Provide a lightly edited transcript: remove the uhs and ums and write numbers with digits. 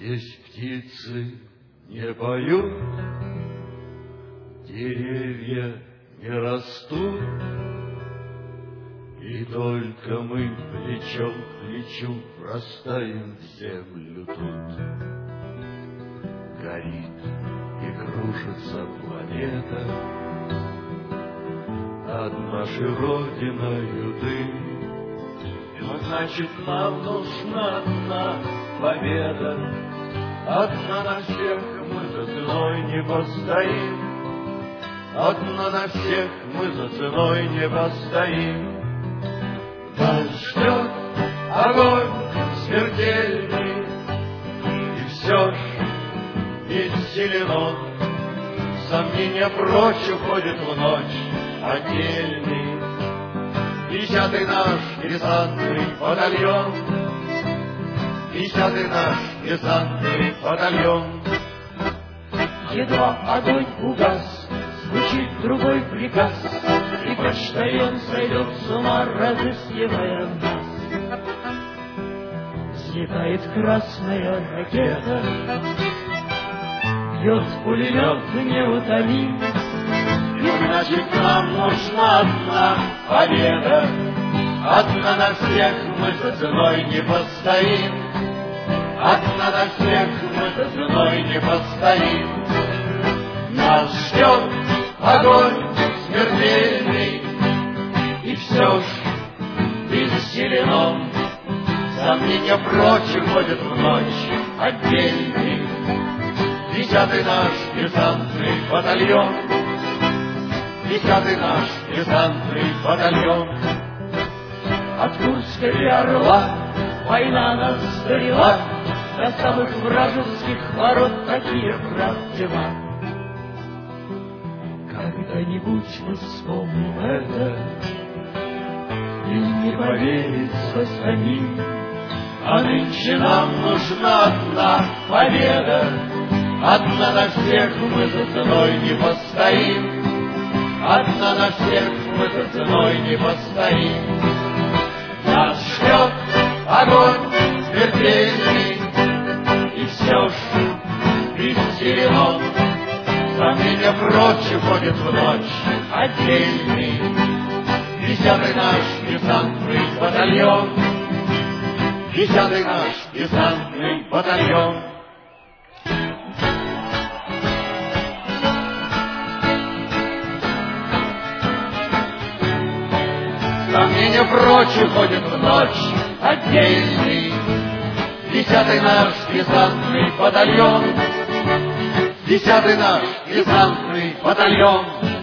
Здесь птицы не поют, деревья не растут, и только мы плечом к плечу растаем в землю тут. Горит и кружится планета над нашей родиною дым, но значит нам нужна одна победа. Одна на всех мы за ценой не постоим, одна на всех мы за ценой не постоим. Нас ждет огонь смертельный, и все ж ведь силен он. Сомнения прочь уходит в ночь отдельный. 50-й наш десантный батальон, 50-й наш десантный батальон. Едва огонь угас, звучит другой приказ, и почтальон сойдет с ума, разыскивая нас. Взлетает красная ракета, бьет пулемет неутомим, и значит нам нужна одна победа. Одна на всех мы за ценой не постоим, одна на всех мы за ценой не постоим. Нас ждет огонь смертельный, и все ж бессилен он. Сомнения прочь уходят в ночь отдельный. 10-й наш десантный батальон, 10-й наш десантный батальон. От Курска и Орла война нас довела до самых вражеских ворот. Такие, брат, дела. Когда-нибудь мы вспомним это, и не поверится самим. А нынче нам нужна одна победа. Одна на всех мы за ценой не постоим, одна на всех мы за ценой не постоим. Нас ждет огонь смертельный, и все ж бессилен он. Сомнения прочь уходит в ночь отдельный. 10-й наш десантный батальон, 10-й наш десантный батальон. Сомнения прочь уходят в ночь отдельный. 10-й наш десантный батальон, 10-й наш десантный батальон.